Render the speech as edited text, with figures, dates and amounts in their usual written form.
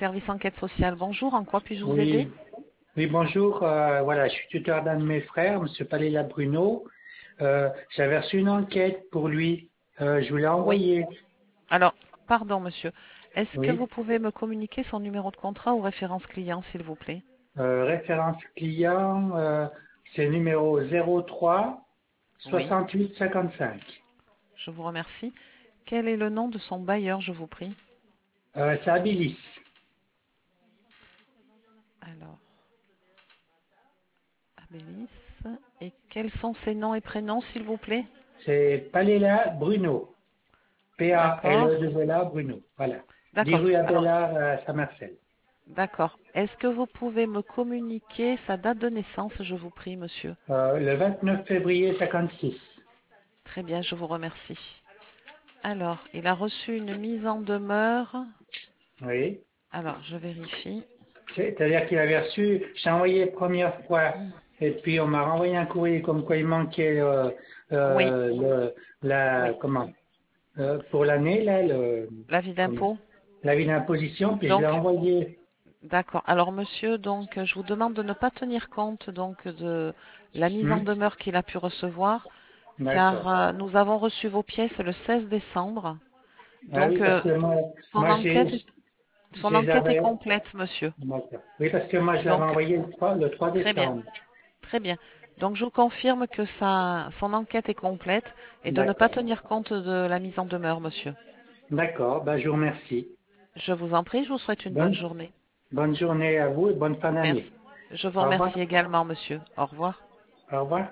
service enquête sociale. Bonjour, en quoi puis-je vous aider? Oui, oui, bonjour. Voilà, je suis tuteur d'un de mes frères, Monsieur Palela Bruno. J'avais reçu une enquête pour lui. Je vous l'ai Oui. envoyée. Alors, pardon, monsieur. Est-ce que vous Oui. pouvez me communiquer son numéro de contrat ou référence client, s'il vous plaît? Référence client, c'est numéro 03 Oui, 68 55. je vous remercie. Quel est le nom de son bailleur, je vous prie? C'est Abilis. Alors, Abélis. Et quels sont ses noms et prénoms, s'il vous plaît? C'est Palela Bruno. D'accord. P-A-L-E-2-L-A Bruno. Voilà. 10 D'accord. rue Alors, Abelard à Saint-Marcel. d'accord. Est-ce que vous pouvez me communiquer sa date de naissance, je vous prie, monsieur? Le 29 février 56. Très bien, je vous remercie. Alors, il a reçu une mise en demeure. Oui. Alors, je vérifie. C'est-à-dire qu'il avait reçu, j'ai envoyé la première fois, et puis on m'a renvoyé un courrier comme quoi il manquait Oui, oui. comment, pour l'année, là, L'avis comment, d'impôt. l'avis d'imposition, puis je l'ai Donc, envoyé. d'accord. Alors, monsieur, donc, je vous demande de ne pas tenir compte donc de la mise en Hmm. demeure qu'il a pu recevoir, car D'accord. nous avons reçu vos pièces le 16 décembre. Ah oui, Donc, parce que son enquête, je son les enquête est avais, complète, monsieur. d'accord. Oui, parce que moi, je l'avais Donc, envoyé le 3 très bien, décembre. très bien. Donc, je vous confirme que son enquête est complète et de ne pas D'accord. tenir compte de la mise en demeure, monsieur. D'accord, ben, je vous remercie. Je vous en prie, je vous souhaite une bonne Bonne, journée. bonne journée à vous et bonne fin d'année. Merci. Je vous Au revoir. remercie également, monsieur. Au revoir. Au revoir.